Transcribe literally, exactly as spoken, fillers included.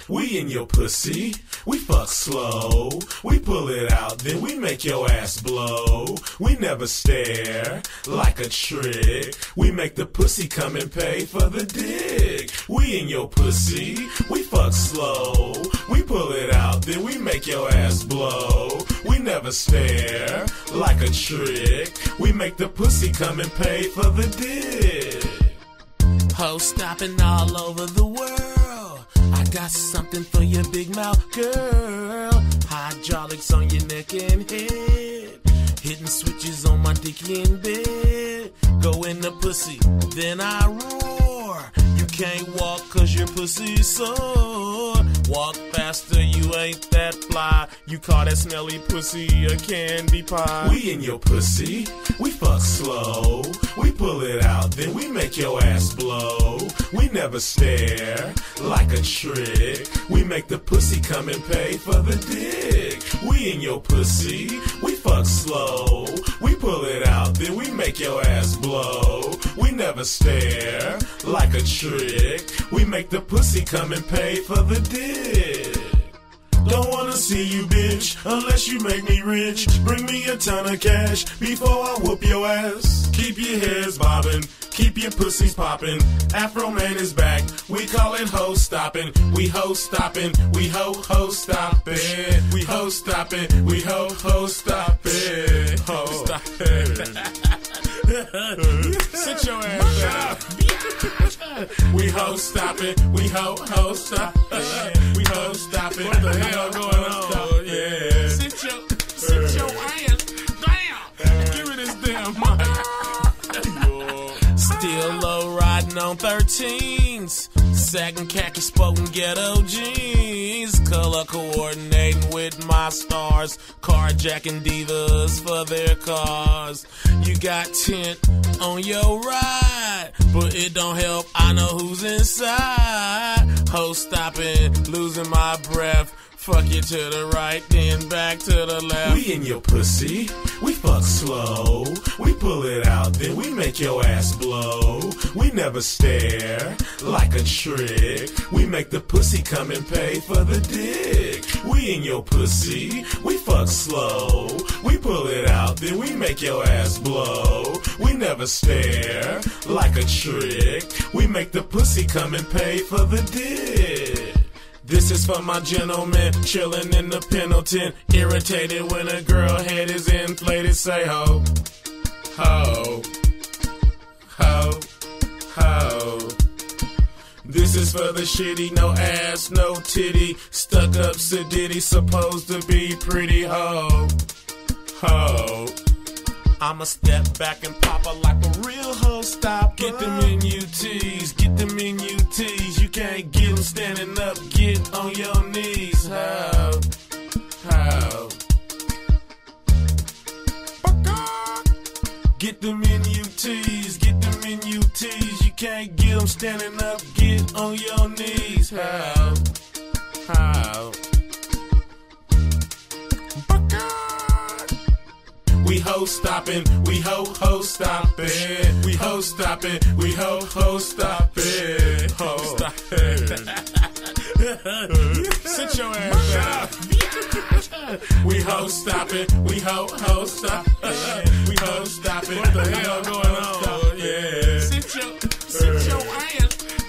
We in your pussy, we fuck slow. We pull it out, then we make your ass blow. We never stare like a trick. We make the pussy come and pay for the dick. We in your pussy, we fuck slow. We pull it out, then we make your ass blow. We never stare like a trick. We make the pussy come and pay for the dick. Hoes stopping all over the world. I got something for your big mouth girl. Hydraulics on your neck and head. Hitting switches on my dicky in bed. Go in the pussy, then I roar. You can't walk cause your pussy is sore. Walk faster, you ain't that fly. You call that smelly pussy a candy pie. We in your pussy, we fuck slow. We pull it out, then we make your ass blow. We never stare like a trick. We make the pussy come and pay for the dick. We in your pussy, we fuck slow. We pull it out, then we make your ass blow. We never stare like a trick. We make the pussy come and pay for the dick. Don't wanna see you, bitch, unless you make me rich. Bring me a ton of cash before I whoop your ass. Keep your heads bobbing, keep your pussies popping. Afro Man is back, we call it ho stopping. We ho stopping, we ho ho stopping. We ho stopping, we ho ho stopping. Ho stop it. Sit your ass down. We ho stopping, we ho ho stopping. We ho stopping. What the hell going on? Yeah. Sit your, sit your ass down. Give me this damn mic. Still low riding on thirteens. Sagging khaki spoken ghetto jeans. Color coordinating with my stars. Carjacking divas for their cars. You got tint on your ride, but it don't help, I know who's inside. Ho stopping, losing my breath. Fuck you to the right, then back to the left. We in your pussy, we fuck slow. We pull it out, then we make your ass blow. We never stare like a trick. We make the pussy come and pay for the dick. We in your pussy, we fuck slow. We pull it out, then we make your ass blow. We never stare like a trick. We make the pussy come and pay for the dick. This is for my gentlemen, chillin' in the Pendleton. Irritated when a girl head is inflated. Say ho, ho, ho, ho. This is for the shitty, no ass, no titty. Stuck up sedity, supposed to be pretty ho, ho. I'ma step back and pop her like a real hoe stop. Get them N U Ts, get them N U Ts. You can't get them standing up, get on your knees. How? How? Get them N U Ts, get them N U Ts. You can't get them standing up, get on your knees. How? How? We ho stopping, we ho ho stopping. We ho stopping, we ho ho stopping. Ho stop it. Sit your ass down. We ho stopping, we ho ho stopping. We ho stopping. What the hell going on? Yeah. Sit your, sit your ass